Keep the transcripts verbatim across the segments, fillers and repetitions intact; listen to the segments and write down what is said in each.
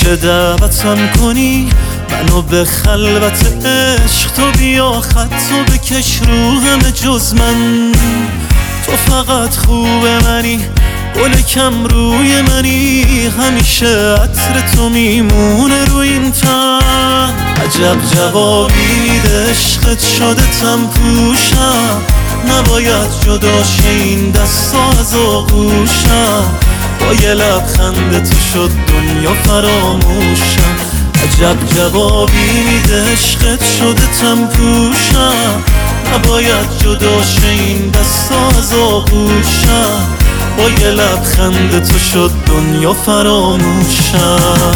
میشه دعوتم کنی منو به خلوت عشق، تو بیا خطو بکش رو همه جز من. تو فقط خوب منی، گل کم روی منی، همیشه عطر تو میمونه رو این تن. عجب جوابی میده عشقت شده تم پوشم، نباید جدا شه این دستا از آغوشم. با یه لبخند تو شد دنیا فراموشم. عجب جوابی میده عشقت شده تم پوشم، نباید جدا شه این دستا از آغوشم. با یه لبخند تو شد دنیا فراموشم.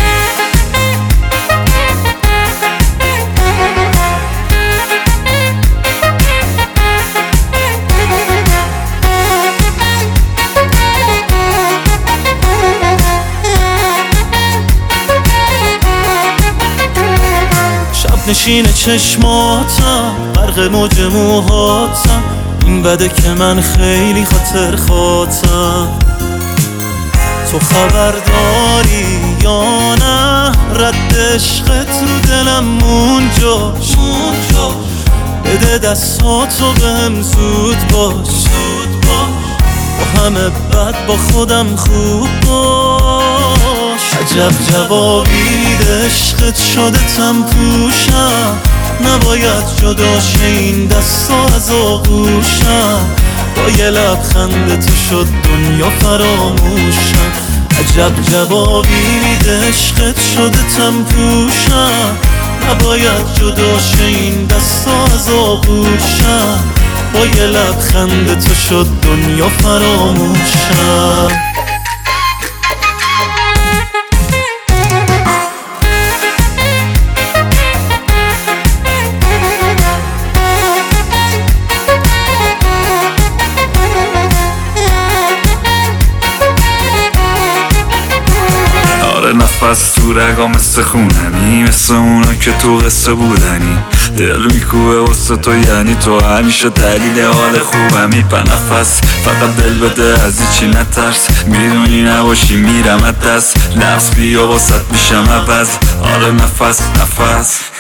نشین چشماتم غرق موج موهاتم، این بده که من خیلی خاطر خاطم. تو خبر داری یا نه رد عشقت رو دلم مونجاش، بده دستاتو بهم زود باش، با همه بد با خودم خوب باش. عجب جوابی میده عشقت شده تم پوشم، نباید جدا شه این دستا از آغوشم. با یه لبخند تو شد دنیا فراموشم. عجب جوابی میده عشقت شده تم پوشم، نباید جدا شه این دستا از آغوشم. با یه لبخند تو شد دنیا فراموشم. نفس تو رگا مثل خونمی، مثل اونا که تو قصه بودنی. دل میکوبه واسه تو یعنی تو همیشه دلیل حال خوبمی. به نفس فقط دل بده از چی نترس، میدونی نباشی میرم دست. لفظ بیا واسط میشم عوض. آره نفس نفس